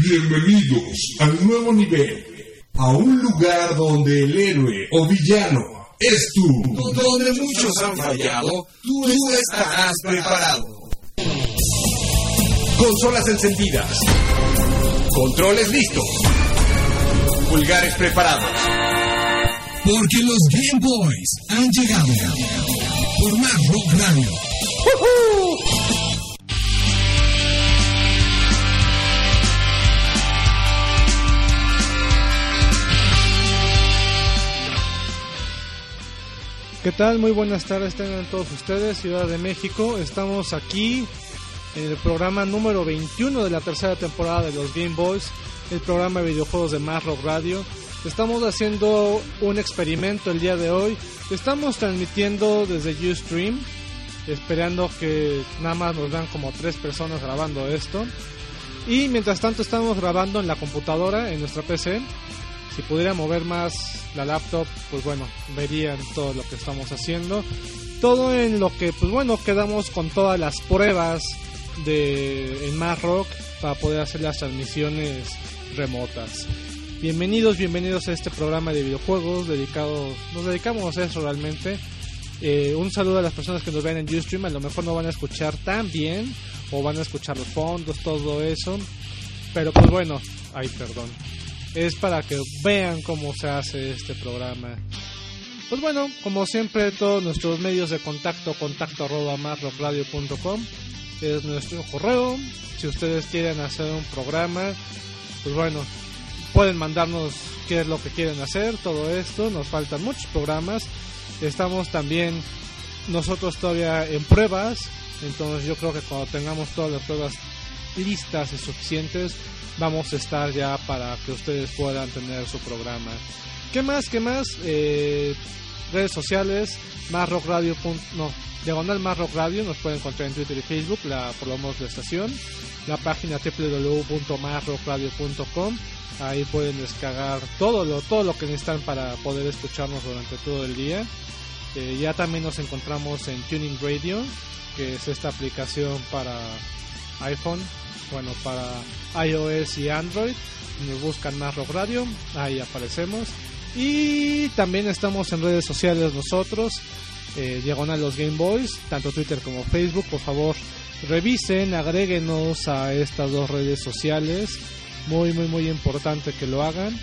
Bienvenidos al nuevo nivel, a un lugar donde el héroe o villano es tú. Donde muchos han fallado, tú estarás preparado. Consolas encendidas, controles listos, pulgares preparados. Porque los Game Boys han llegado por Más Rock Radio. ¡Woohoo! ¿Qué tal? Muy buenas tardes tengan todos ustedes, Ciudad de México. Estamos aquí en el programa número 21 de la tercera temporada de los Game Boys, el programa de videojuegos de Más Rock Radio. Estamos haciendo un experimento el día de hoy. Estamos transmitiendo desde Ustream, esperando que nada más nos vean como 3 personas grabando esto. Y mientras tanto estamos grabando en la computadora, en nuestra PC. Si pudiera mover más la laptop, pues bueno, verían todo lo que estamos haciendo. Todo en lo que, pues bueno, quedamos con todas las pruebas en Más Rock para poder hacer las transmisiones remotas. Bienvenidos a este programa de videojuegos nos dedicamos a eso realmente. Un saludo a las personas que nos ven en Ustream. A lo mejor no van a escuchar tan bien, o van a escuchar los fondos, todo eso. Pero pues bueno, es para que vean cómo se hace este programa. Pues bueno, como siempre, todos nuestros medios de contacto@masrockradio.com es nuestro correo. Si ustedes quieren hacer un programa, pues bueno, pueden mandarnos qué es lo que quieren hacer, todo esto. Nos faltan muchos programas. Estamos también nosotros todavía en pruebas. Entonces yo creo que cuando tengamos todas las pruebas listas y suficientes, vamos a estar ya para que ustedes puedan tener su programa. ¿Qué más? Redes sociales, diagonal Más Rock Radio, nos pueden encontrar en Twitter y Facebook, por lo menos la estación. La página www.masrockradio.com, ahí pueden descargar todo lo que necesitan para poder escucharnos durante todo el día. Ya también nos encontramos en Tuning Radio, que es esta aplicación para iPhone, bueno, para iOS y Android. Nos buscan Más Rock Radio, ahí aparecemos. Y también estamos en redes sociales nosotros, diagonal los Game Boys, tanto Twitter como Facebook. Por favor, revisen, agréguenos a estas dos redes sociales. Muy importante que lo hagan.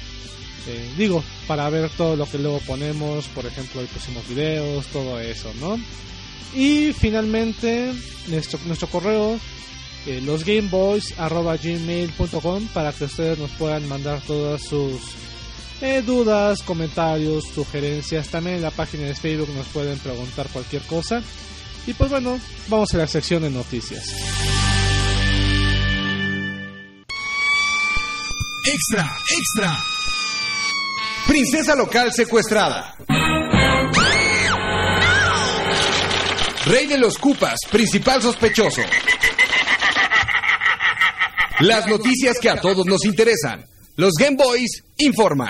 Para ver todo lo que luego ponemos. Por ejemplo, hoy pusimos videos, todo eso, ¿no? Y finalmente nuestro correo, losgameboys@gmail.com, para que ustedes nos puedan mandar todas sus dudas, comentarios, sugerencias. También en la página de Facebook nos pueden preguntar cualquier cosa. Y pues bueno, vamos a la sección de noticias. Extra. Princesa local secuestrada. Rey de los Koopas, principal sospechoso. Las noticias que a todos nos interesan. Los Game Boys informan.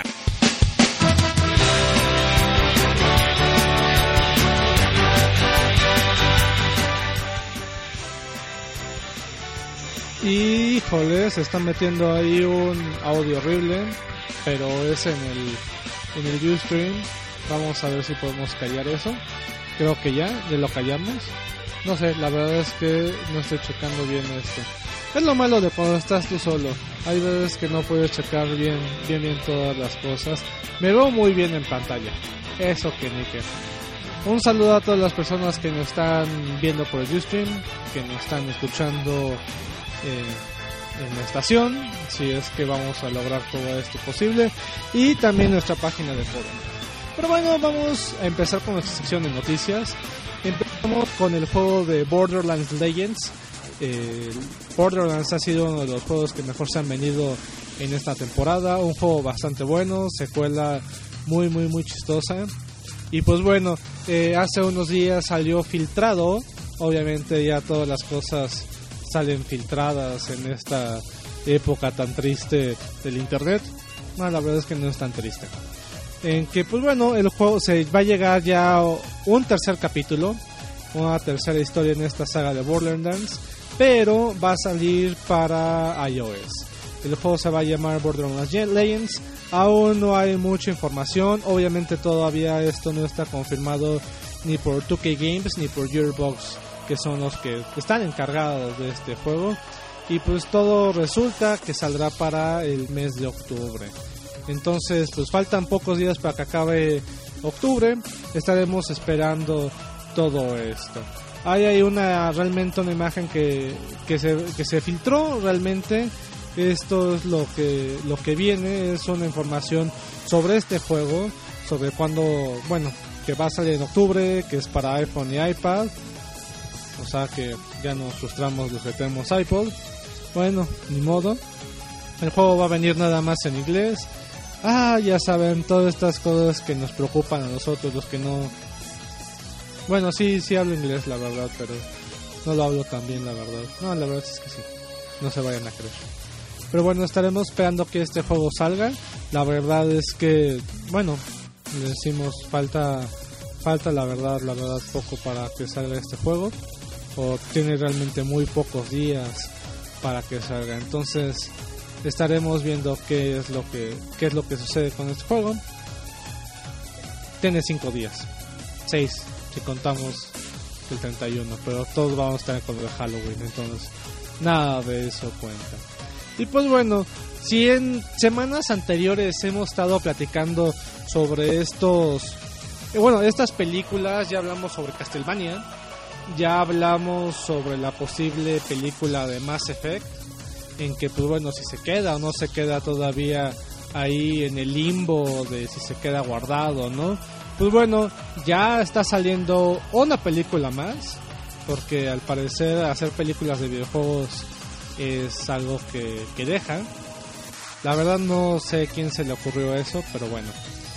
Híjole, se están metiendo ahí un audio horrible, pero es en el Ustream. Vamos a ver si podemos callar eso. Creo que ya lo callamos. No sé, la verdad es que no estoy checando bien esto. Es lo malo de cuando estás tú solo. Hay veces que no puedes checar bien todas las cosas. Me veo muy bien en pantalla. Eso que ni qué. Un saludo a todas las personas que nos están viendo por el Ustream, que nos están escuchando en la estación, si es que vamos a lograr todo esto posible, y también nuestra página de foro. Pero bueno, vamos a empezar con nuestra sección de noticias. Empezamos con el juego de Borderlands Legends. Borderlands ha sido uno de los juegos que mejor se han vendido en esta temporada. Un juego bastante bueno, secuela muy chistosa. Y pues bueno, hace unos días salió filtrado. Obviamente ya todas las cosas salen filtradas en esta época tan triste del internet. No, la verdad es que no es tan triste. En que pues bueno, el juego se va a llegar ya un tercer capítulo, una tercera historia en esta saga de Borderlands, pero va a salir para iOS. El juego se va a llamar Borderlands Legends. Aún no hay mucha información. Obviamente todavía esto no está confirmado ni por 2K Games ni por Gearbox, que son los que están encargados de este juego. Y pues todo resulta que saldrá para el mes de octubre. Entonces pues faltan pocos días para que acabe octubre. Estaremos esperando todo esto. Hay realmente una imagen que se filtró realmente. Esto es lo que viene, es una información sobre este juego, sobre cuándo, bueno, que va a salir en octubre, que es para iPhone y iPad. O sea que ya nos frustramos los que tenemos iPod. Bueno, ni modo. El juego va a venir nada más en inglés. Ya saben, todas estas cosas que nos preocupan a nosotros, los que no... Bueno, sí hablo inglés, la verdad, pero no lo hablo tan bien, la verdad. No, la verdad es que sí. No se vayan a creer. Pero bueno, estaremos esperando que este juego salga. La verdad es que, bueno, le decimos, falta la verdad poco para que salga este juego. O tiene realmente muy pocos días para que salga. Entonces estaremos viendo qué es lo que sucede con este juego. Tiene 5 días, 6 si contamos el 31, pero todos vamos a estar con el Halloween, entonces nada de eso cuenta. Y pues bueno, si en semanas anteriores hemos estado platicando sobre estas películas, ya hablamos sobre Castlevania, ya hablamos sobre la posible película de Mass Effect, en que pues bueno, si se queda o no se queda todavía ahí en el limbo de si se queda guardado, ¿no? Pues bueno, ya está saliendo una película más, porque al parecer hacer películas de videojuegos es algo que deja. La verdad no sé quién se le ocurrió eso, pero bueno.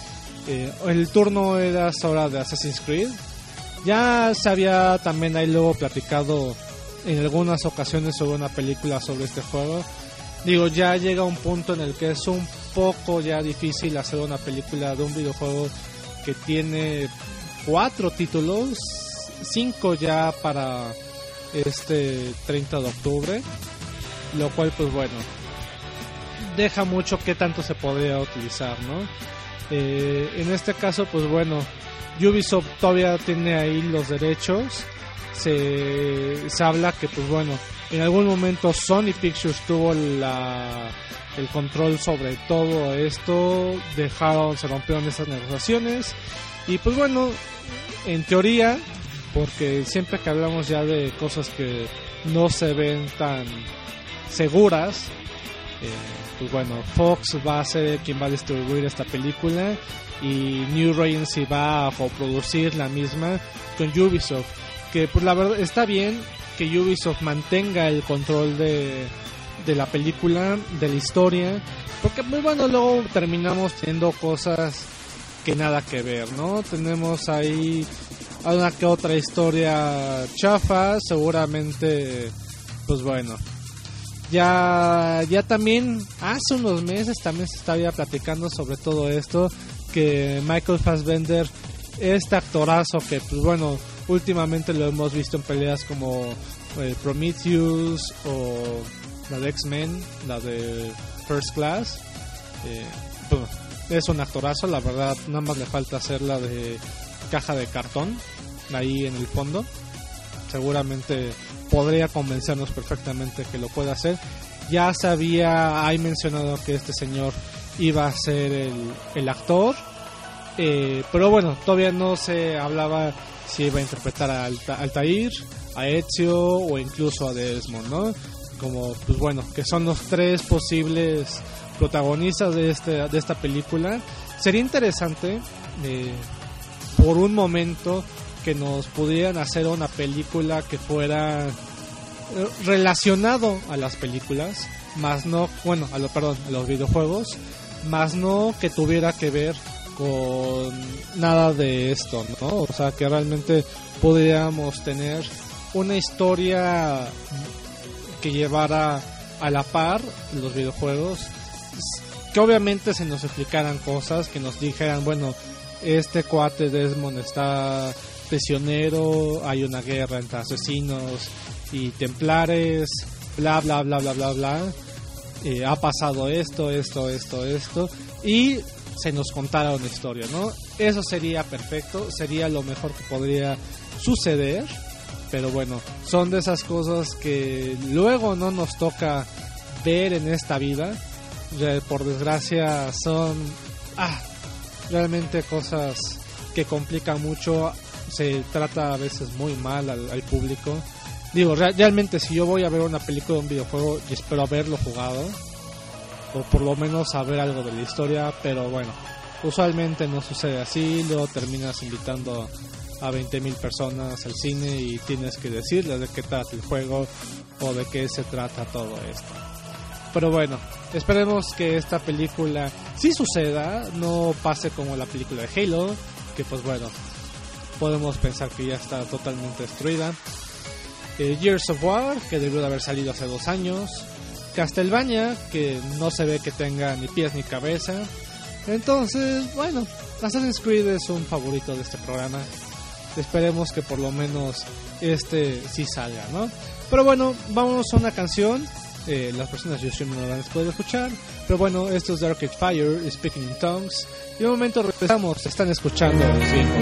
El turno era ahora de Assassin's Creed. Ya se había también ahí luego platicado en algunas ocasiones sobre una película sobre este juego. Digo, ya llega un punto en el que es un poco ya difícil hacer una película de un videojuego que tiene 4 títulos, 5 ya para este 30 de octubre, lo cual pues bueno, deja mucho que tanto se podría utilizar, ¿no? En este caso pues bueno, Ubisoft todavía tiene ahí los derechos. Se habla que pues bueno, en algún momento Sony Pictures tuvo el control sobre todo esto, se rompieron esas negociaciones y pues bueno, en teoría, porque siempre que hablamos ya de cosas que no se ven tan seguras, pues bueno, Fox va a ser quien va a distribuir esta película y New Regency va a coproducir la misma con Ubisoft, que pues la verdad está bien que Ubisoft mantenga el control de la película, de la historia, porque muy bueno, luego terminamos teniendo cosas que nada que ver, ¿no? Tenemos ahí una que otra historia chafa, seguramente, pues bueno. Ya también hace unos meses también se estaba platicando sobre todo esto, que Michael Fassbender, este actorazo que pues bueno, últimamente lo hemos visto en peleas como Prometheus o la de X-Men, la de First Class, bueno, es un actorazo, la verdad, nada más le falta hacer la de caja de cartón ahí en el fondo. Seguramente podría convencernos perfectamente que lo puede hacer. Ya se había mencionado que este señor iba a ser el actor, pero bueno, todavía no se hablaba si iba a interpretar a Altair, a Ezio o incluso a Desmond, ¿no? Como pues bueno, que son los 3 posibles protagonistas de esta película. Sería interesante por un momento que nos pudieran hacer una película que fuera relacionado a las películas, más no, bueno, a los videojuegos, más no que tuviera que ver con nada de esto, ¿no? O sea, que realmente podríamos tener una historia que llevara a la par los videojuegos, que obviamente se nos explicaran cosas, que nos dijeran, bueno, este cuate Desmond está prisionero, hay una guerra entre asesinos y templares, bla bla bla bla bla bla, ha pasado esto, y se nos contara una historia, ¿no? Eso sería perfecto, sería lo mejor que podría suceder, pero bueno, son de esas cosas que luego no nos toca ver en esta vida. Ya, por desgracia son realmente cosas que complican mucho, se trata a veces muy mal al público. Digo, realmente si yo voy a ver una película de un videojuego y espero haberlo jugado, o por lo menos saber algo de la historia, pero bueno, usualmente no sucede así. Luego terminas invitando a 20,000 personas al cine y tienes que decirles de qué trata el juego o de qué se trata todo esto. Pero bueno, esperemos que esta película sí suceda, no pase como la película de Halo, que pues bueno, podemos pensar que ya está totalmente destruida. Gears of War, que debió de haber salido hace 2 años. Castlevania, que no se ve que tenga ni pies ni cabeza. Entonces, bueno, Assassin's Creed es un favorito de este programa. Esperemos que por lo menos este sí salga, ¿no? Pero bueno, vámonos a una canción. Las personas de YouTube no la van a poder escuchar, pero bueno, esto es The Arcade Fire, Speaking in Tongues. Y un momento regresamos, están escuchando a los viejos.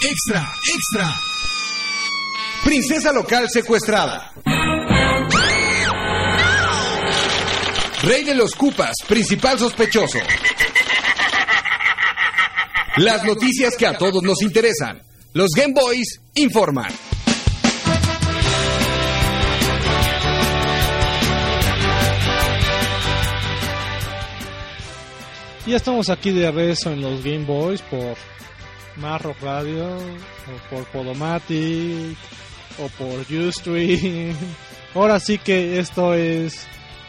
extra, extra. Princesa local secuestrada. Rey de los Koopas, principal sospechoso. Las noticias que a todos nos interesan. Los Game Boys informan. Ya estamos aquí de regreso en los Game Boys por Más Rock Radio, o por Podomatic, o por Ustream. Ahora sí que esto es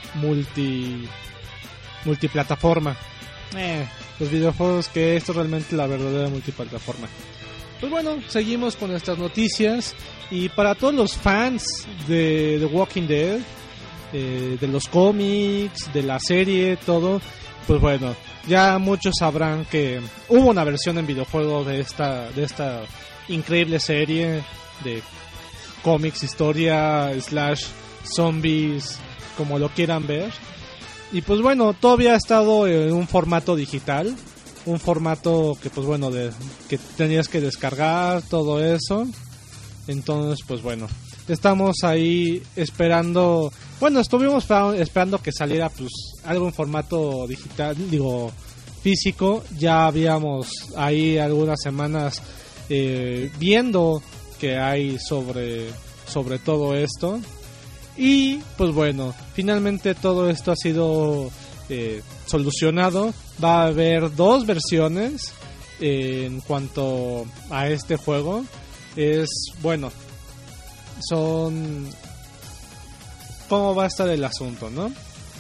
multiplataforma. Los videojuegos, que esto es realmente la verdadera multiplataforma. Pues bueno, seguimos con nuestras noticias. Y para todos los fans de The Walking Dead, de los cómics, de la serie, todo, pues bueno, ya muchos sabrán que hubo una versión en videojuego de esta increíble serie de cómics, historia, / zombies, como lo quieran ver. Y pues bueno, todavía ha estado en un formato digital, un formato que pues bueno, que tenías que descargar, todo eso. Entonces pues bueno, estamos ahí esperando, bueno, estuvimos esperando que saliera pues algo en formato digital, digo físico. Ya habíamos ahí algunas semanas viendo que hay sobre todo esto. Y pues bueno, finalmente todo esto ha sido solucionado. Va a haber 2 versiones en cuanto a este juego. Bueno, son... ¿Cómo va a estar el asunto, no?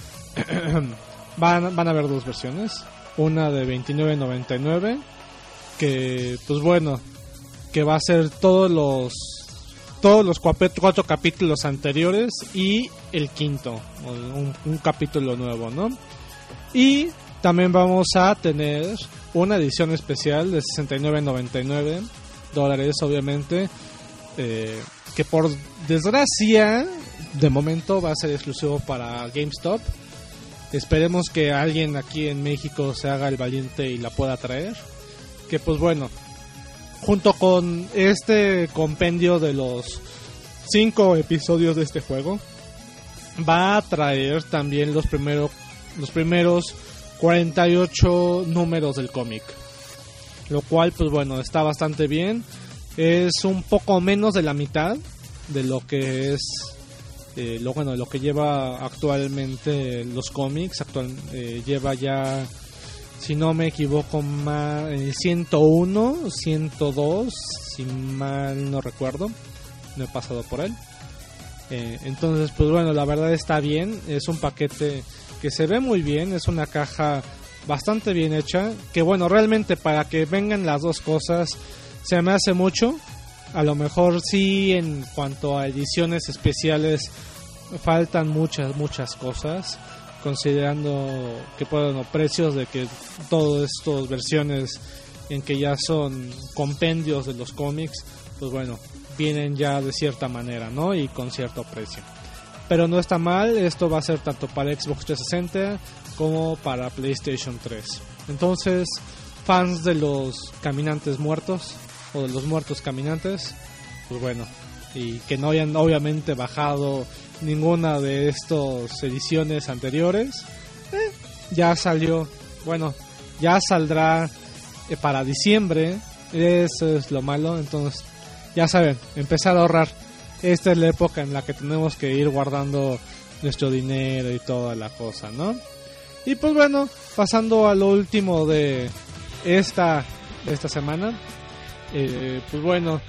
Van a haber 2 versiones. Una de $29.99, que pues bueno, que va a ser todos los 4 capítulos anteriores y el quinto, un capítulo nuevo, ¿no? Y también vamos a tener una edición especial de $69.99, obviamente, que por desgracia de momento va a ser exclusivo para GameStop. Esperemos que alguien aquí en México se haga el valiente y la pueda traer. Que pues bueno, junto con este compendio de los 5 episodios de este juego, va a traer también los primeros 48 números del cómic, lo cual pues bueno, está bastante bien. Es un poco menos de la mitad de lo que es lo que lleva actualmente los cómics. Lleva ya, si no me equivoco, 101, 102, si mal no recuerdo. No he pasado por él. Entonces, pues bueno, la verdad está bien. Es un paquete que se ve muy bien. Es una caja bastante bien hecha. Que bueno, realmente para que vengan las 2 cosas se me hace mucho. A lo mejor sí, en cuanto a ediciones especiales, faltan muchas cosas, considerando que bueno, precios de que todas estas versiones en que ya son compendios de los cómics, pues bueno, vienen ya de cierta manera, ¿no? Y con cierto precio. Pero no está mal, esto va a ser tanto para Xbox 360 como para PlayStation 3. Entonces, fans de los caminantes muertos o de los muertos caminantes, pues bueno, y que no hayan obviamente bajado ninguna de estas ediciones anteriores, ya salió, bueno, ya saldrá para diciembre. Eso es lo malo. Entonces ya saben, empezar a ahorrar. Esta es la época en la que tenemos que ir guardando nuestro dinero y toda la cosa, ¿no? Y pues bueno, pasando a lo último de esta semana, pues bueno,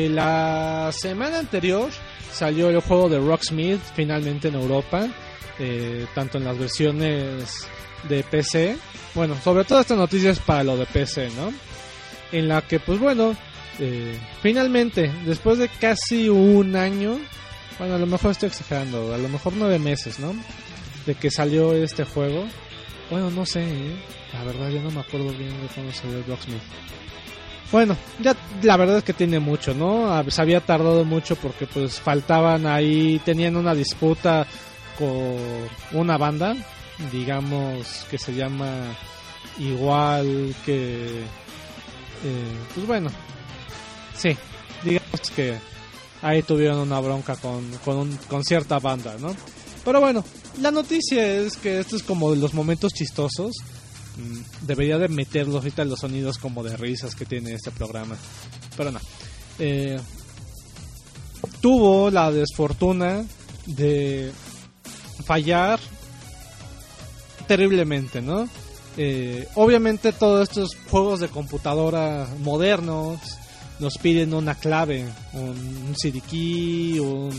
la semana anterior salió el juego de Rocksmith finalmente en Europa, tanto en las versiones de PC. Bueno, sobre todo esta noticia es para lo de PC, ¿no? En la que pues bueno, finalmente, después de casi un año, bueno, a lo mejor estoy exagerando, a lo mejor 9 meses, ¿no?, de que salió este juego. Bueno, no sé, la verdad ya no me acuerdo bien de cuándo salió el Rocksmith. Bueno, ya la verdad es que tiene mucho, ¿no? Se había tardado mucho porque pues faltaban ahí, tenían una disputa con una banda, digamos, que se llama igual que, pues bueno, sí, digamos que ahí tuvieron una bronca con cierta banda, ¿no? Pero bueno, la noticia es que esto es como de los momentos chistosos. Debería de meterlos ahorita los sonidos como de risas que tiene este programa, pero no. Tuvo la desfortuna de fallar terriblemente, ¿no? Obviamente todos estos juegos de computadora modernos nos piden una clave, un CD key,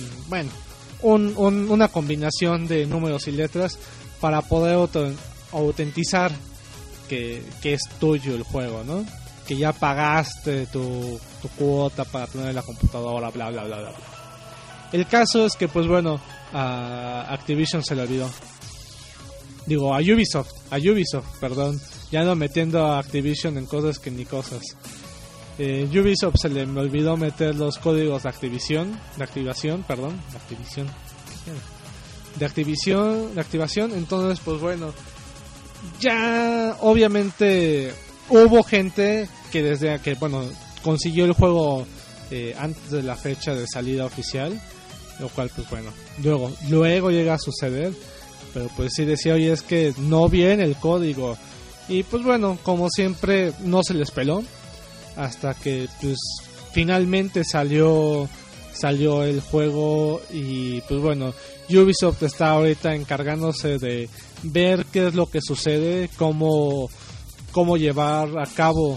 una combinación de números y letras para poder autentizar que es tuyo el juego, ¿no? Que ya pagaste tu cuota para tener la computadora, bla bla bla bla. El caso es que pues bueno, a Activision se le olvidó. Digo, a Ubisoft, perdón, ya no metiendo a Activision en cosas que ni cosas. Ubisoft se le olvidó meter los códigos de activación, entonces pues bueno, ya obviamente hubo gente que desde que consiguió el juego antes de la fecha de salida oficial, lo cual pues bueno, luego llega a suceder, pero pues sí decía, oye, es que no viene el código, y pues bueno, como siempre no se les peló hasta que pues finalmente salió el juego. Y pues bueno, Ubisoft está ahorita encargándose de ver qué es lo que sucede, cómo llevar a cabo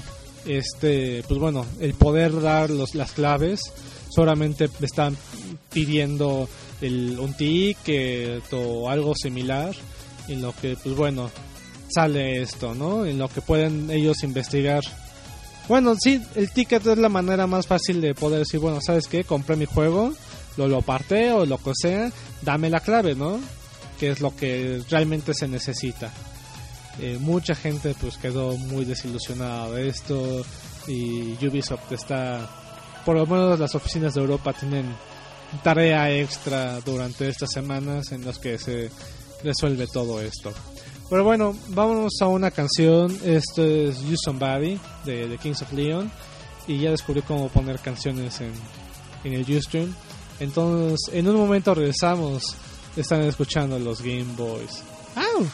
pues bueno, el poder dar las claves. Solamente están pidiendo un ticket o algo similar, en lo que pues bueno sale esto, ¿no? En lo que pueden ellos investigar. Bueno, sí, el ticket es la manera más fácil de poder decir, bueno, ¿sabes qué? Compré mi juego, lo parteo o lo que sea, dame la clave, ¿no? Que es lo que realmente se necesita. Mucha gente pues quedó muy desilusionada de esto, y Ubisoft está, por lo menos las oficinas de Europa tienen tarea extra durante estas semanas en las que se resuelve todo esto. Pero bueno, vámonos a una canción. Esto es You Somebody de The Kings of Leon, y ya descubrí cómo poner canciones en el Ustream. Entonces en un momento regresamos. Están escuchando los Game Boys. ¡Au!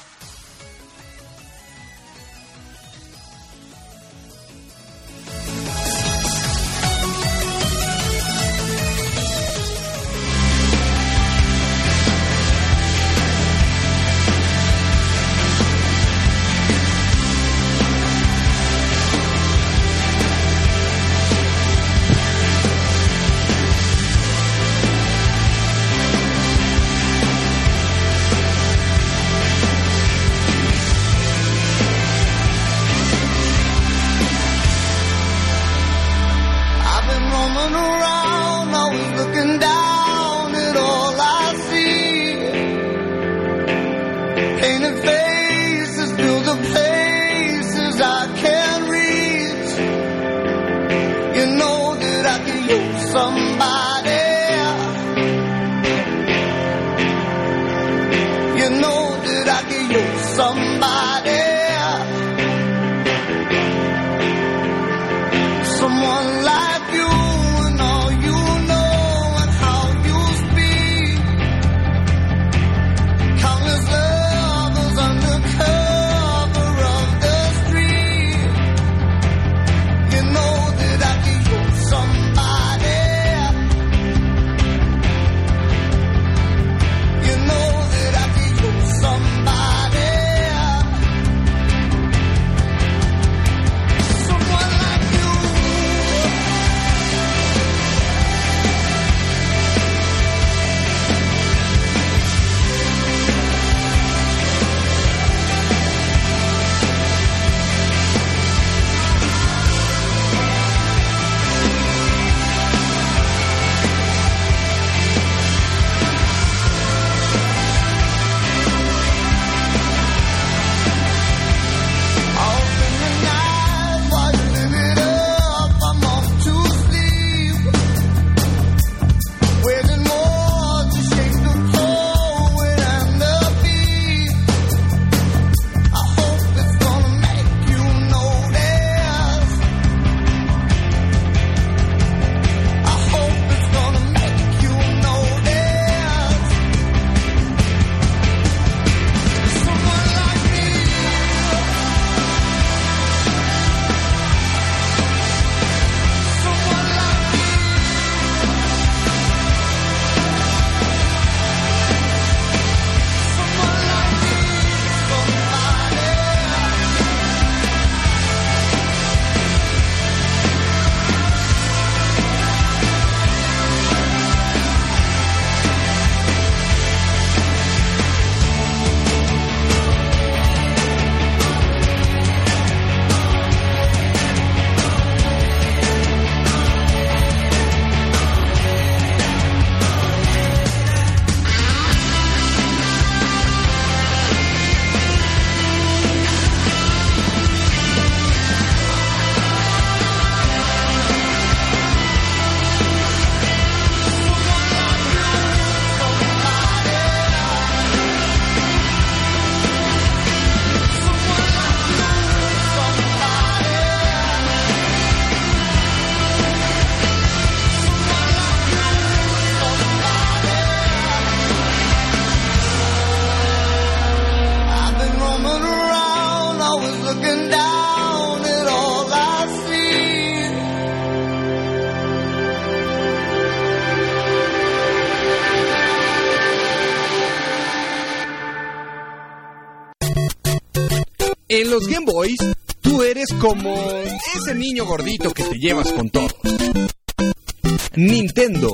Someone like you, and all you know, and how En los Game Boys, tú eres como ese niño gordito que te llevas con todos. Nintendo.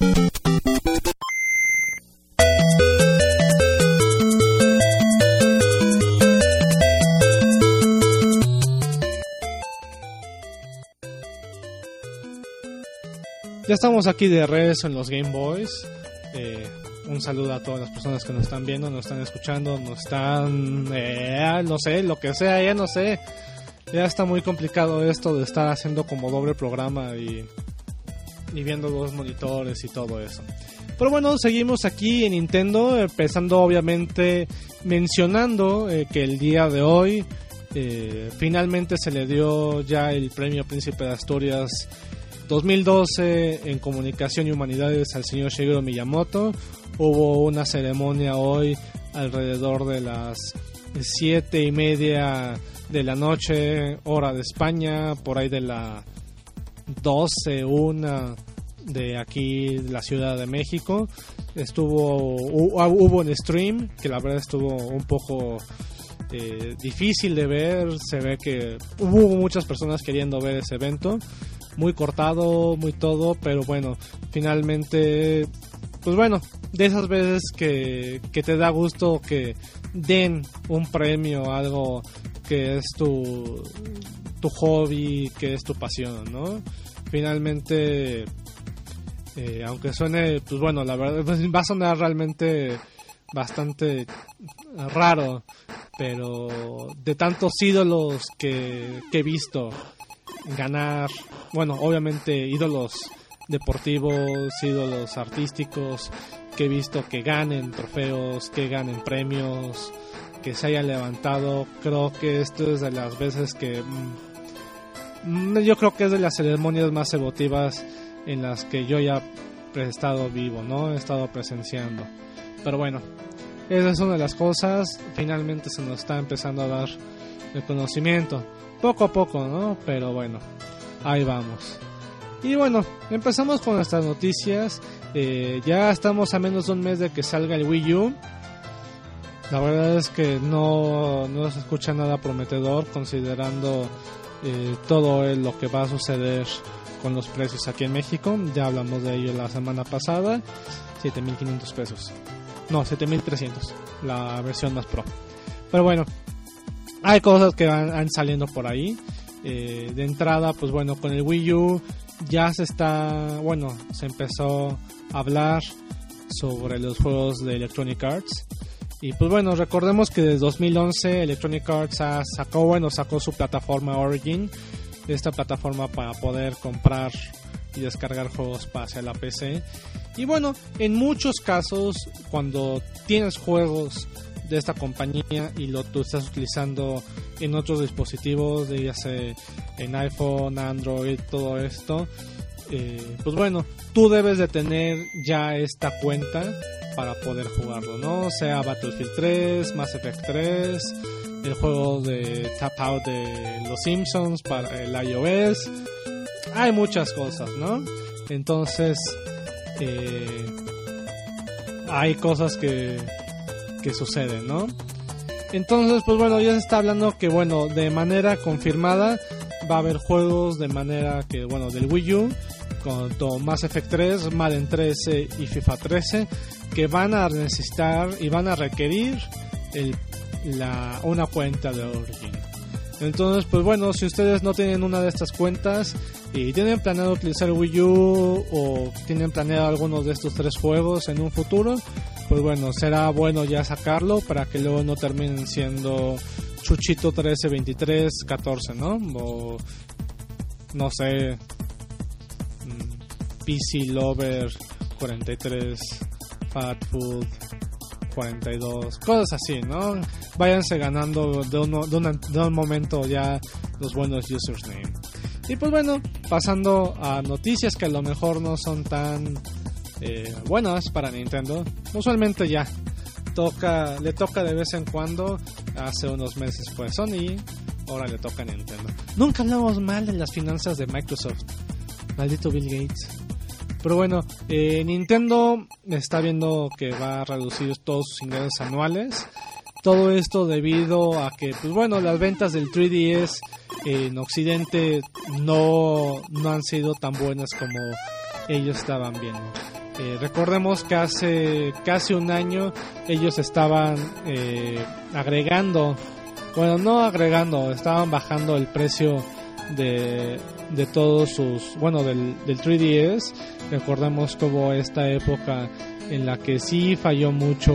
Ya estamos aquí de regreso en los Game Boys. Un saludo a todas las personas que nos están viendo, nos están escuchando, nos están... no sé, lo que sea, ya no sé. Ya está muy complicado esto de estar haciendo como doble programa y viendo dos monitores y todo eso. Pero bueno, seguimos aquí en Nintendo, empezando obviamente mencionando que el día de hoy finalmente se le dio ya el premio Príncipe de Asturias 2012 en Comunicación y Humanidades al señor Shigeru Miyamoto. Hubo una ceremonia hoy alrededor de las 7:30 de la noche, hora de España, por ahí de la 12:01 de aquí, la Ciudad de México. Hubo un stream que la verdad estuvo un poco difícil de ver. Se ve que hubo muchas personas queriendo ver ese evento. Muy cortado, muy todo, pero bueno, finalmente, pues bueno, de esas veces que te da gusto que den un premio, algo que es tu hobby, que es tu pasión, ¿no? Finalmente, aunque suene, pues bueno, la verdad pues va a sonar realmente bastante raro, pero de tantos ídolos que he visto ganar, bueno, obviamente ídolos deportivos, ídolos artísticos que he visto que ganen trofeos, que ganen premios, que se haya levantado, creo que esto es de las veces que yo creo que es de las ceremonias más emotivas en las que yo ya he estado vivo, ¿no? He estado presenciando. Pero bueno, esa es una de las cosas. Finalmente se nos está empezando a dar el conocimiento, poco a poco, ¿no? Pero bueno, ahí vamos. Y bueno, empezamos con nuestras noticias. Ya estamos a menos de un mes de que salga el Wii U. La verdad es que no se escucha nada prometedor, considerando todo lo que va a suceder con los precios aquí en México. Ya hablamos de ello la semana pasada. 7,500 pesos. No, 7,300. La versión más pro. Pero bueno, hay cosas que van saliendo por ahí. De entrada, pues bueno, con el Wii U ya se empezó a hablar sobre los juegos de Electronic Arts. Y pues bueno, recordemos que desde 2011 Electronic Arts sacó su plataforma Origin, esta plataforma para poder comprar y descargar juegos hacia la PC. Y bueno, en muchos casos, cuando tienes juegos de esta compañía y tú estás utilizando en otros dispositivos, ya sea en iPhone, Android, todo esto, pues bueno, tú debes de tener ya esta cuenta para poder jugarlo, ¿no? Sea Battlefield 3, Mass Effect 3, el juego de Tap Out de Los Simpsons para el iOS. Hay muchas cosas, ¿no? Entonces, hay cosas que suceden, ¿no? Entonces, pues bueno, ya se está hablando que, bueno, de manera confirmada va a haber juegos de manera que, bueno, del Wii U, con Mass Effect 3, Madden 13 y FIFA 13, que van a necesitar y van a requerir una cuenta de Origin. Entonces, pues bueno, si ustedes no tienen una de estas cuentas y tienen planeado utilizar el Wii U o tienen planeado algunos de estos tres juegos en un futuro, pues bueno, será bueno ya sacarlo para que luego no terminen siendo Chuchito 13, 23, 14, ¿no? O no sé, PC Lover 43, Fat Food 42, cosas así, ¿no? Váyanse ganando de un momento ya los buenos username. Y pues bueno, pasando a noticias que a lo mejor no son tan buenas para Nintendo. Usualmente ya le toca de vez en cuando. Hace unos meses fue Sony, ahora le toca a Nintendo. Nunca hablamos mal de las finanzas de Microsoft, maldito Bill Gates. Pero bueno, Nintendo está viendo que va a reducir todos sus ingresos anuales. Todo esto debido a que, pues bueno, las ventas del 3DS en Occidente no han sido tan buenas como ellos estaban viendo. Recordemos que hace casi un año ellos estaban estaban bajando el precio de todos sus, bueno, del 3DS. Recordemos que hubo esta época en la que sí falló mucho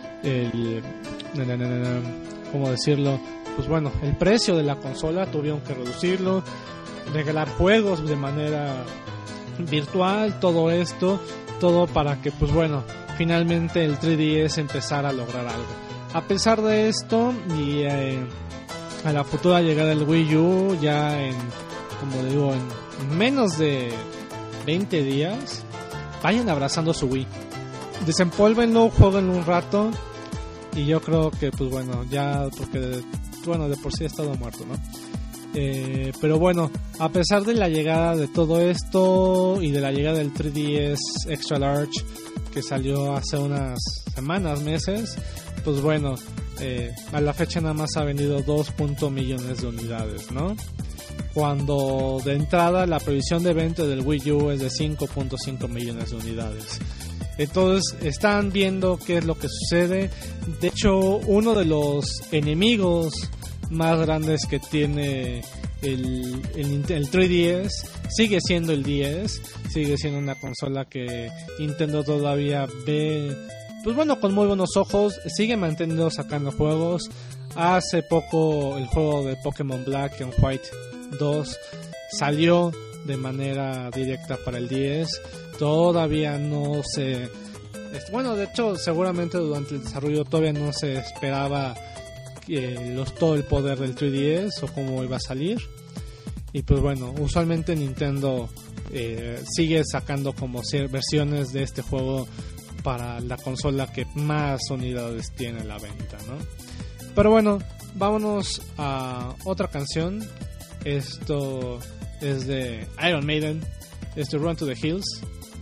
¿cómo decirlo? Pues bueno, el precio de la consola, tuvieron que reducirlo, regalar juegos de manera virtual, todo para que, pues bueno, finalmente el 3DS empezara a lograr algo. A pesar de esto y a la futura llegada del Wii U, ya como digo, en menos de 20 días, vayan abrazando su Wii, desempólvenlo, jueguenlo un rato. Y yo creo que, pues bueno, ya, porque, bueno, de por sí ha estado muerto, ¿no? Pero bueno, a pesar de la llegada de todo esto y de la llegada del 3DS Extra Large que salió hace unas semanas, meses, pues bueno, a la fecha nada más ha vendido 2 millones de unidades, ¿no? Cuando de entrada la previsión de venta del Wii U es de 5.5 millones de unidades. Entonces están viendo qué es lo que sucede. De hecho, uno de los enemigos más grandes que tiene el 3DS sigue siendo el 10. Sigue siendo una consola que Nintendo todavía ve, pues bueno, con muy buenos ojos. Sigue manteniendo sacando juegos. Hace poco el juego de Pokémon Black and White 2 salió de manera directa para el 10. Todavía no se... Bueno, de hecho, seguramente durante el desarrollo todavía no se esperaba todo el poder del 3DS o cómo iba a salir. Y pues bueno, usualmente Nintendo sigue sacando como versiones de este juego para la consola que más unidades tiene a la venta, ¿no? Pero bueno, vámonos a otra canción. Esto es de Iron Maiden. Es de Run to the Hills.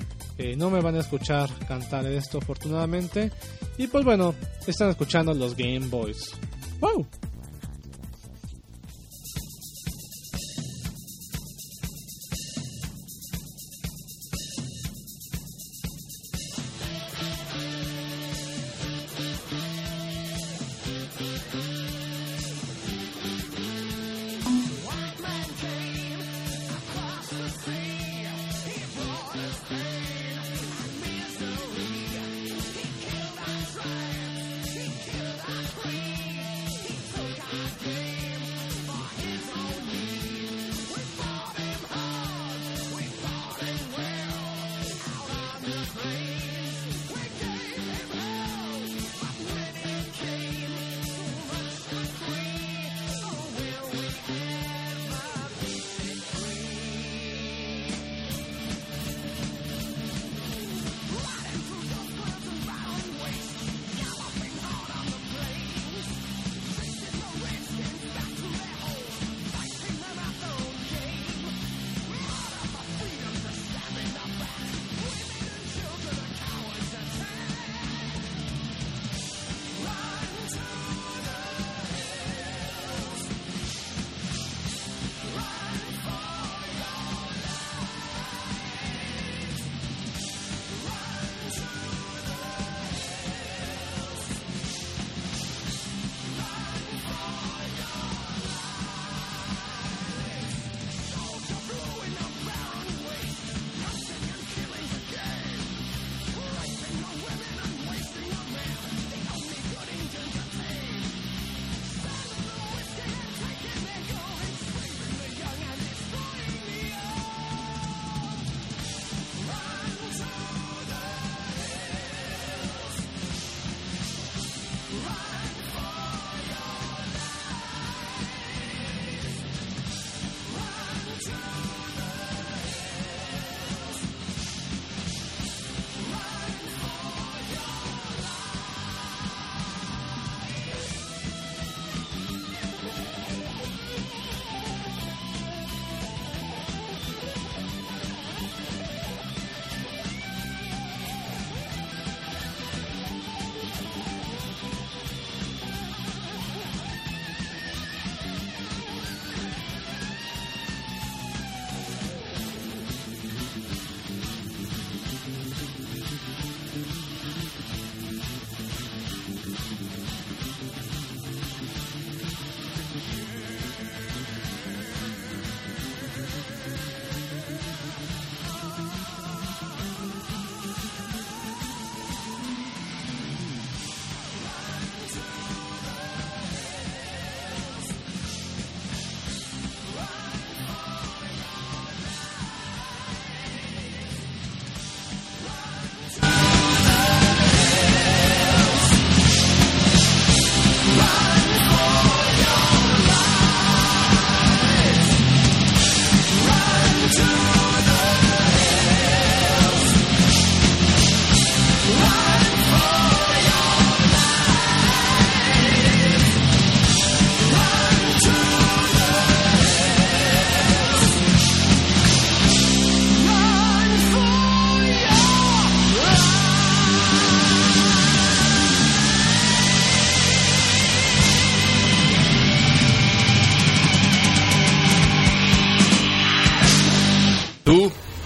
No me van a escuchar cantar esto, afortunadamente. Y pues bueno, están escuchando los Game Boys. ¡Wow! He killed our dreams. He killed our queen. He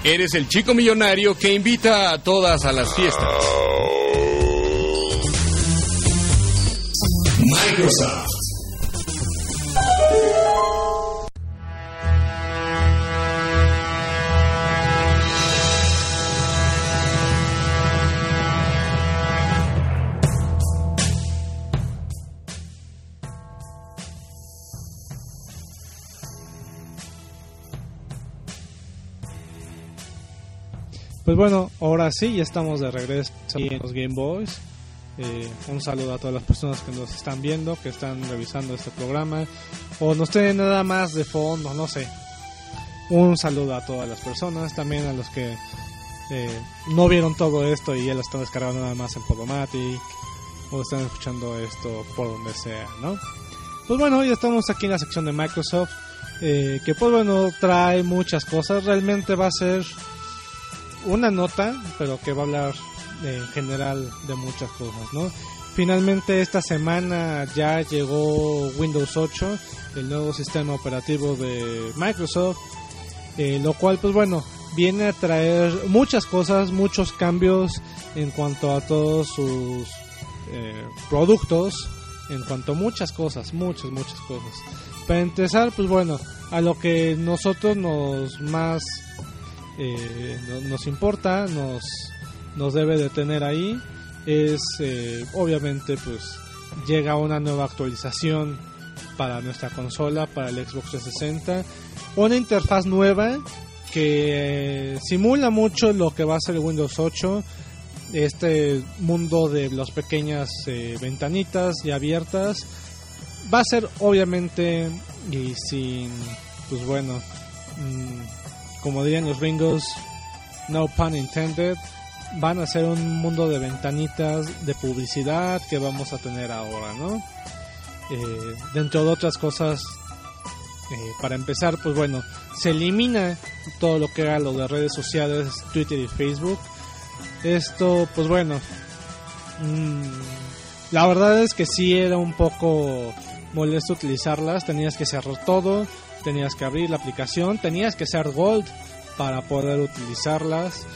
Eres el chico millonario que invita a todas a las fiestas. Microsoft. Pues bueno, ahora sí, ya estamos de regreso aquí en los Game Boys. Un saludo a todas las personas que nos están viendo, que están revisando este programa, o nos tienen nada más de fondo, no sé. Un saludo a todas las personas, también a los que no vieron todo esto y ya lo están descargando nada más en Podomatic, o están escuchando esto por donde sea, ¿no? Pues bueno, ya estamos aquí en la sección de Microsoft, que pues bueno, trae muchas cosas. Realmente va a ser una nota, pero que va a hablar en general de muchas cosas, ¿no? Finalmente esta semana ya llegó Windows 8, el nuevo sistema operativo de Microsoft, lo cual pues bueno, viene a traer muchas cosas, muchos cambios en cuanto a todos sus productos, en cuanto a muchas cosas. Para empezar, pues bueno, a lo que nosotros nos importa, nos debe de tener ahí, es obviamente pues llega una nueva actualización para nuestra consola, para el Xbox 360, una interfaz nueva que simula mucho lo que va a ser el Windows 8, este mundo de las pequeñas ventanitas y abiertas. Va a ser obviamente y sin, pues bueno, como dirían los gringos, no pun intended, van a ser un mundo de ventanitas de publicidad que vamos a tener ahora, ¿no? Dentro de otras cosas, para empezar, pues bueno, se elimina todo lo que era lo de redes sociales, Twitter y Facebook. Esto, pues bueno, la verdad es que sí era un poco molesto utilizarlas. Tenías que cerrar todo, tenías que abrir la aplicación, tenías que ser Gold para poder utilizarlas.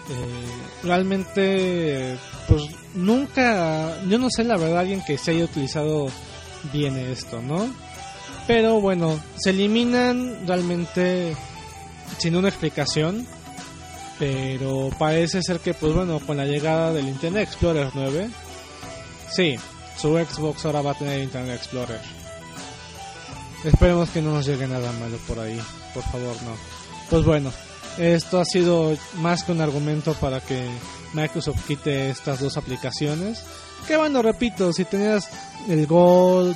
Realmente pues nunca, yo no sé la verdad alguien que se haya utilizado bien esto, ¿no? Pero bueno, se eliminan realmente sin una explicación, pero parece ser que pues bueno, con la llegada del Internet Explorer 9, sí, su Xbox ahora va a tener Internet Explorer. Esperemos que no nos llegue nada malo por ahí, por favor, no. Pues bueno, esto ha sido más que un argumento para que Microsoft quite estas dos aplicaciones. Que bueno, repito, si tenías el Gold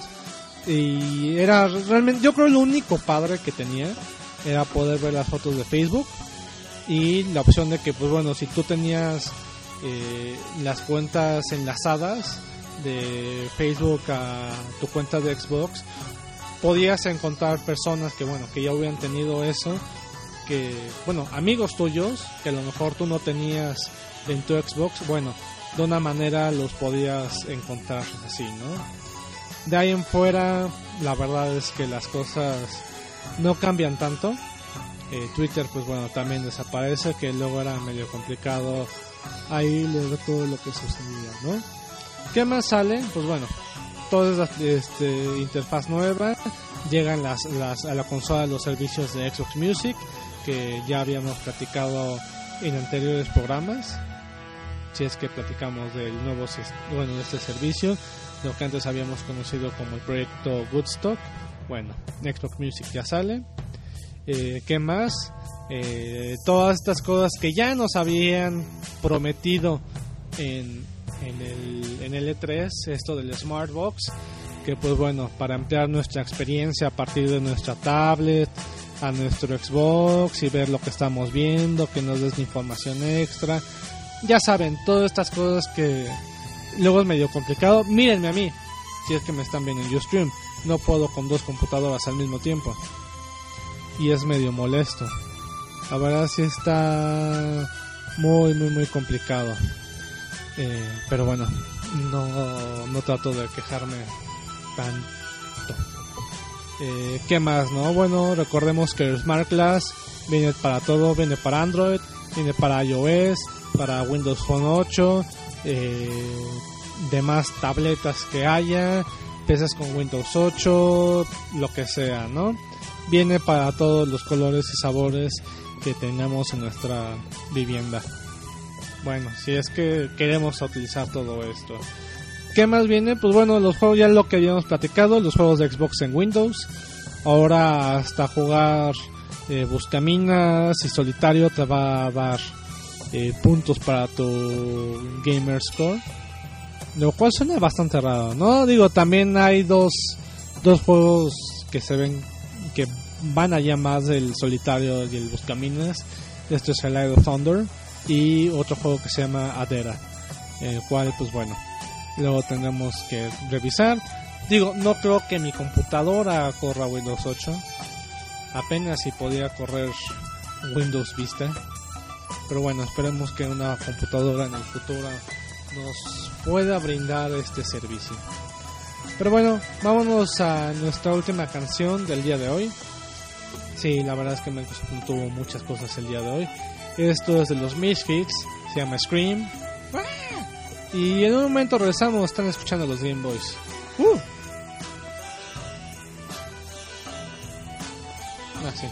y era realmente, yo creo lo único padre que tenía era poder ver las fotos de Facebook y la opción de que pues bueno, si tú tenías las cuentas enlazadas de Facebook a tu cuenta de Xbox, podías encontrar personas que bueno, que ya hubieran tenido eso, que bueno, amigos tuyos que a lo mejor tú no tenías en tu Xbox, bueno, de una manera los podías encontrar así, ¿no? De ahí en fuera, la verdad es que las cosas no cambian tanto. Twitter, pues bueno, también desaparece, que luego era medio complicado ahí leer todo lo que sucedía, ¿no? ¿Qué más sale? Pues bueno, toda esta interfaz nueva, llegan a la consola los servicios de Xbox Music, que ya habíamos platicado en anteriores programas, si es que platicamos del nuevo, bueno, de este servicio, lo que antes habíamos conocido como el proyecto Woodstock. Bueno, Xbox Music ya sale. ¿Qué más? Todas estas cosas que ya nos habían prometido en el E3, esto del Smartbox, que pues bueno, para ampliar nuestra experiencia a partir de nuestra tablet a nuestro Xbox y ver lo que estamos viendo, que nos des información extra. Ya saben, todas estas cosas que luego es medio complicado. Mírenme a mí, si es que me están viendo en Ustream, no puedo con dos computadoras al mismo tiempo y es medio molesto. La verdad sí está muy complicado, pero bueno, no trato de quejarme tanto. ¿Qué más, no? Bueno, recordemos que el Smart Glass viene para todo, viene para Android, viene para iOS, para Windows Phone 8, demás tabletas que haya, PCs con Windows 8, lo que sea, ¿no? Viene para todos los colores y sabores que tengamos en nuestra vivienda. Bueno, si es que queremos utilizar todo esto. ¿Qué más viene? Pues bueno, los juegos, ya lo que habíamos platicado, los juegos de Xbox en Windows. Ahora hasta jugar Buscaminas y Solitario te va a dar puntos para tu Gamer Score. Lo cual suena bastante raro, ¿no? Digo, también hay dos juegos que se ven que van allá más del Solitario y el Buscaminas. Esto es el Light of Thunder y otro juego que se llama Adera, el cual, pues bueno, luego tendremos que revisar. Digo, no creo que mi computadora corra Windows 8. Apenas si podía correr Windows Vista. Pero bueno, esperemos que una computadora en el futuro nos pueda brindar este servicio. Pero bueno, vámonos a nuestra última canción del día de hoy. Sí, la verdad es que Microsoft tuvo muchas cosas el día de hoy. Esto es de los Misfits, se llama Scream. Y en un momento regresamos, están escuchando los Game Boys. Sí.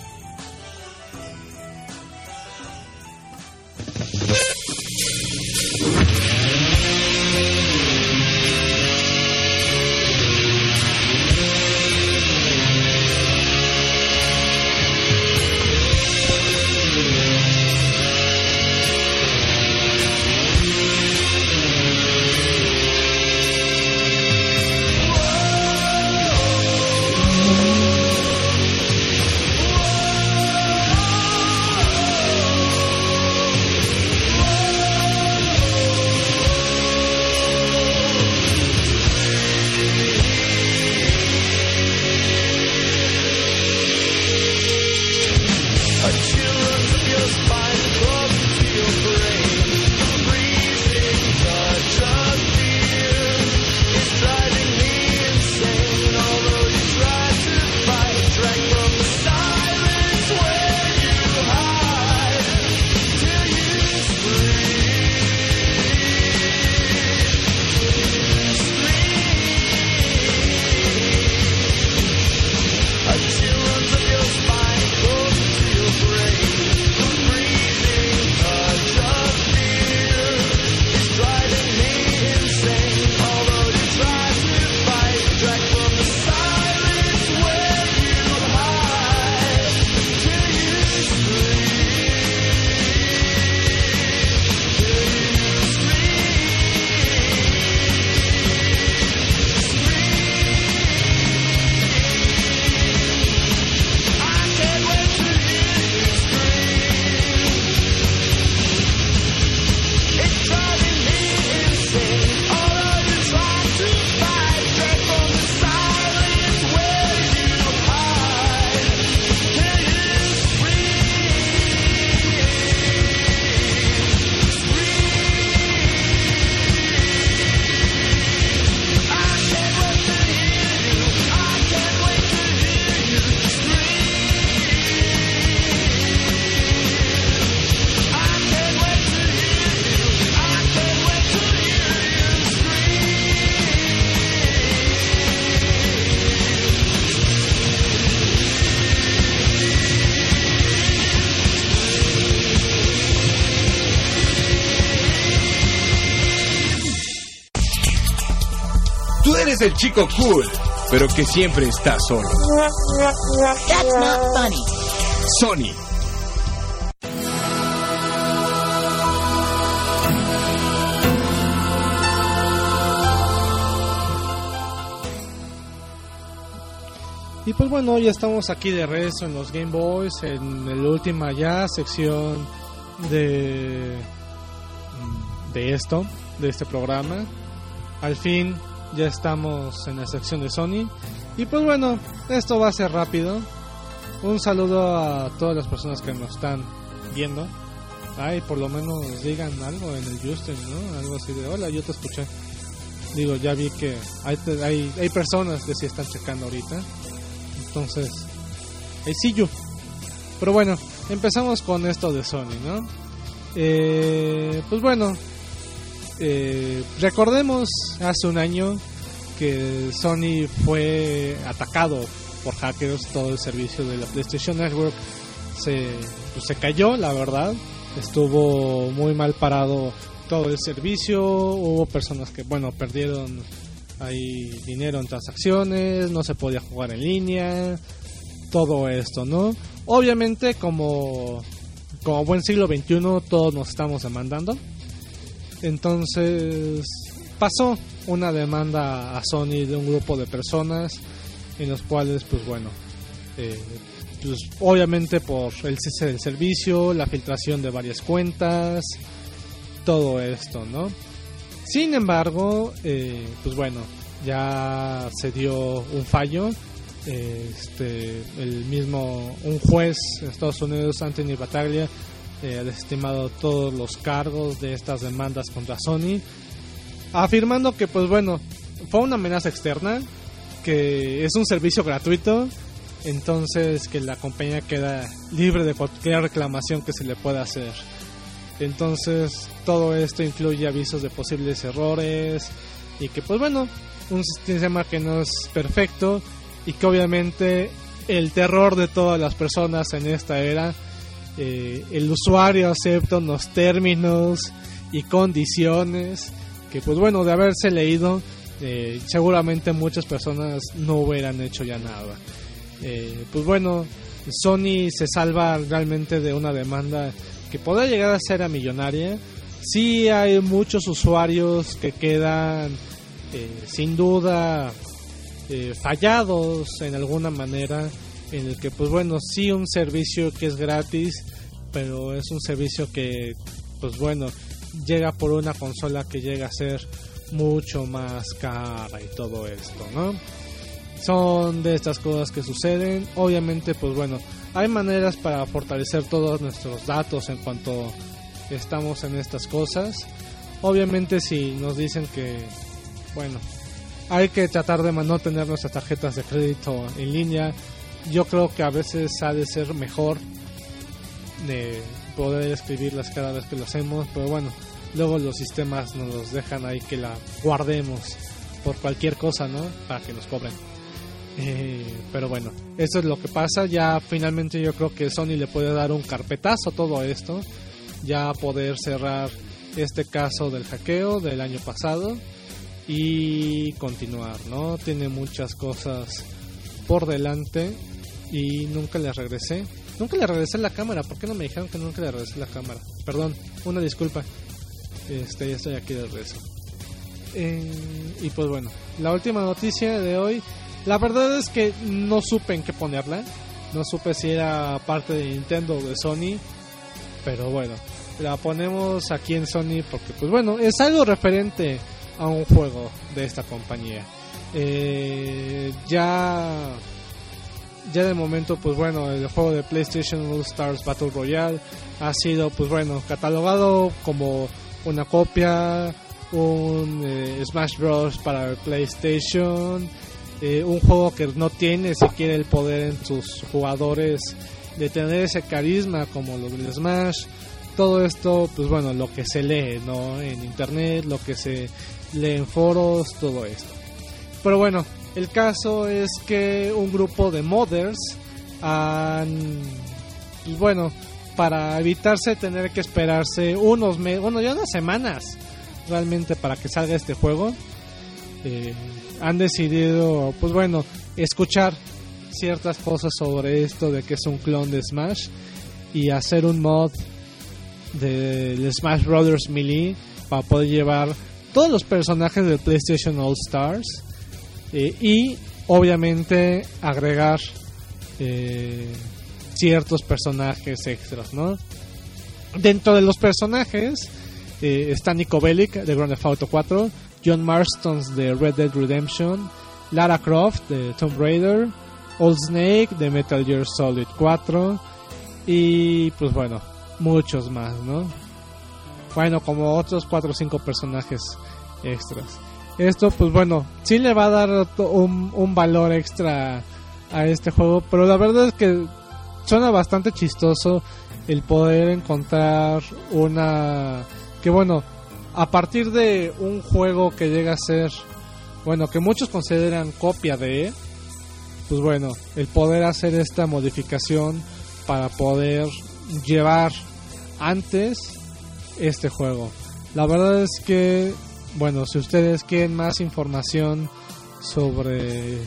Tú eres el chico cool, pero que siempre está solo. That's not funny. Sony. Y pues bueno, ya estamos aquí de regreso en los Game Boys, en la última ya sección de este programa. Al fin ya estamos en la sección de Sony. Y pues bueno, esto va a ser rápido. Un saludo a todas las personas que nos están viendo. Ay, por lo menos digan algo en el Justin, ¿no? Algo así de, hola, yo te escuché. Digo, ya vi que hay personas que sí están checando ahorita. Entonces, sí yo. Pero bueno, empezamos con esto de Sony, ¿no? Pues bueno, recordemos hace un año que Sony fue atacado por hackers. Todo el servicio de la PlayStation Network se cayó, la verdad. Estuvo muy mal parado todo el servicio. Hubo personas que, bueno, perdieron ahí dinero en transacciones, no se podía jugar en línea, todo esto, ¿no? Obviamente, como buen siglo XXI, todos nos estamos demandando. Entonces pasó una demanda a Sony de un grupo de personas, en los cuales, pues bueno, pues obviamente por el cese del servicio, la filtración de varias cuentas, todo esto, ¿no? Sin embargo, pues bueno, ya se dio un fallo. Un juez en Estados Unidos, Anthony Battaglia, ha desestimado todos los cargos de estas demandas contra Sony, afirmando que, pues bueno, fue una amenaza externa, que es un servicio gratuito, entonces que la compañía queda libre de cualquier reclamación que se le pueda hacer. Entonces todo esto incluye avisos de posibles errores y que, pues bueno, un sistema que no es perfecto y que obviamente el terror de todas las personas en esta era, el usuario acepta unos términos y condiciones que, pues bueno, de haberse leído, seguramente muchas personas no hubieran hecho ya nada. Pues bueno, Sony se salva realmente de una demanda que podrá llegar a ser millonaria. Sí hay muchos usuarios que quedan sin duda fallados en alguna manera, en el que, pues bueno, sí, un servicio que es gratis, pero es un servicio que, pues bueno, llega por una consola que llega a ser mucho más cara y todo esto, ¿no? Son de estas cosas que suceden. Obviamente, pues bueno, hay maneras para fortalecer todos nuestros datos en cuanto estamos en estas cosas. Obviamente, si nos dicen que, bueno, hay que tratar de no tener nuestras tarjetas de crédito en línea, yo creo que a veces ha de ser mejor de poder escribirlas cada vez que lo hacemos, pero bueno, luego los sistemas nos los dejan ahí que la guardemos por cualquier cosa, ¿no? Para que nos cobren. Pero bueno, esto es lo que pasa. Ya finalmente yo creo que Sony le puede dar un carpetazo a todo esto, ya poder cerrar este caso del hackeo del año pasado y continuar, ¿no? Tiene muchas cosas por delante y nunca le regresé la cámara. ¿Por qué no me dijeron que nunca le regresé la cámara? Perdón, una disculpa. Ya estoy aquí de regreso. Y pues bueno, la última noticia de hoy, la verdad es que no supe en qué ponerla. No supe si era parte de Nintendo o de Sony, pero bueno, la ponemos aquí en Sony porque, pues bueno, es algo referente a un juego de esta compañía. Ya de momento, pues bueno, el juego de PlayStation All Stars Battle Royale ha sido, pues bueno, catalogado como una copia, un Smash Bros para el PlayStation, un juego que no tiene siquiera el poder en sus jugadores de tener ese carisma como lo del Smash. Todo esto, pues bueno, lo que se lee, ¿no? En internet, lo que se lee en foros, todo esto. Pero bueno, el caso es que un grupo de modders y bueno, para evitarse tener que esperarse unas semanas realmente para que salga este juego, han decidido, pues bueno, escuchar ciertas cosas sobre esto de que es un clon de Smash y hacer un mod del Smash Bros. Melee para poder llevar todos los personajes del PlayStation All Stars y obviamente agregar ciertos personajes extras, ¿no? Dentro de los personajes está Nico Bellic de Grand Theft Auto 4, John Marston de Red Dead Redemption, Lara Croft de Tomb Raider, Old Snake de Metal Gear Solid 4 y pues bueno, muchos más, ¿no? Bueno, como otros 4 o 5 personajes extras. Esto, pues bueno, sí le va a dar un valor extra a este juego, pero la verdad es que suena bastante chistoso el poder encontrar una... que bueno, a partir de un juego que llega a ser, bueno, que muchos consideran copia de, pues bueno, el poder hacer esta modificación para poder llevar antes este juego. La verdad es que, bueno, si ustedes quieren más información sobre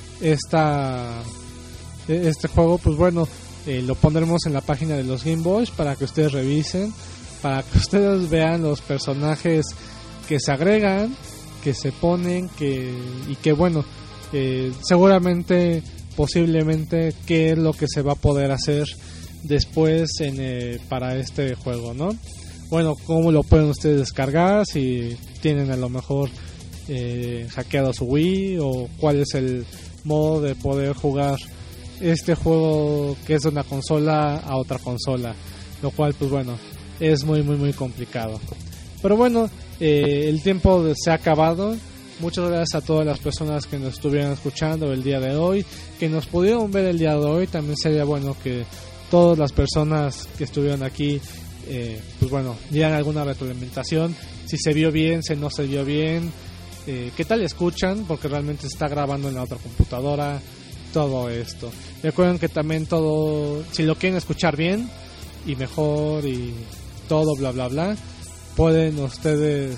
este juego, pues bueno, lo pondremos en la página de los Game Boys para que ustedes revisen, para que ustedes vean los personajes que se agregan, que se ponen, y que bueno, seguramente, posiblemente, qué es lo que se va a poder hacer después para este juego, ¿no? Bueno, cómo lo pueden ustedes descargar, si tienen a lo mejor hackeado su Wii, o cuál es el modo de poder jugar este juego que es de una consola a otra consola, lo cual pues bueno, es muy muy muy complicado. Pero bueno, el tiempo se ha acabado. Muchas gracias a todas las personas que nos estuvieron escuchando el día de hoy, que nos pudieron ver el día de hoy. También sería bueno que todas las personas que estuvieron aquí pues bueno, dieran alguna retroalimentación, si se vio bien, si no se vio bien, qué tal escuchan, porque realmente se está grabando en la otra computadora, todo esto. Recuerden que también todo, si lo quieren escuchar bien y mejor y todo bla bla bla, pueden ustedes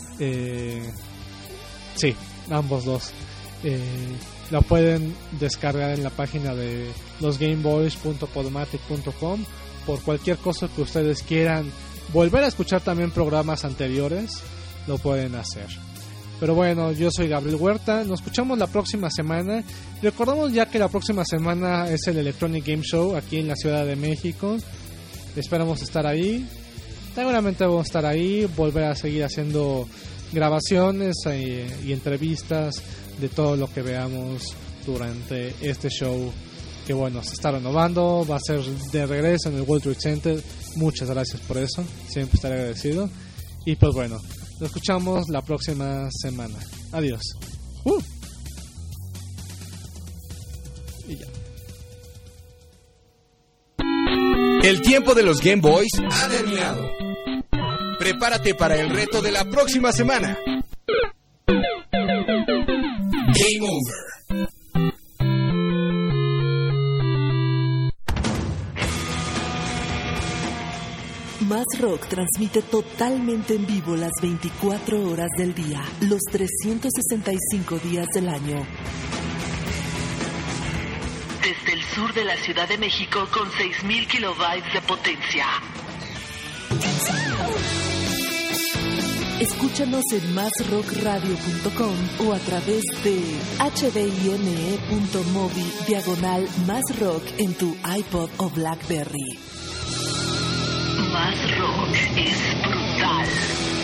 sí, ambos dos la pueden descargar en la página de losgameboys.podomatic.com por cualquier cosa que ustedes quieran volver a escuchar. También programas anteriores lo pueden hacer. Pero bueno, yo soy Gabriel Huerta, nos escuchamos la próxima semana. Recordamos ya que la próxima semana es el Electronic Game Show aquí en la Ciudad de México. Esperamos estar ahí, seguramente vamos a estar ahí, volver a seguir haciendo grabaciones y entrevistas de todo lo que veamos durante este show, que bueno, se está renovando, va a ser de regreso en el World Trade Center. Muchas gracias por eso, siempre estaré agradecido. Y pues bueno, nos escuchamos la próxima semana. Adiós. Y ya. El tiempo de los Game Boys ha terminado. Prepárate para el reto de la próxima semana. Game over. Más Rock transmite totalmente en vivo las 24 horas del día, los 365 días del año. Desde el sur de la Ciudad de México con 6,000 kilobytes de potencia. Escúchanos en másrockradio.com o a través de hdine.mobi/másrock en tu iPod o BlackBerry. Más Rock es brutal.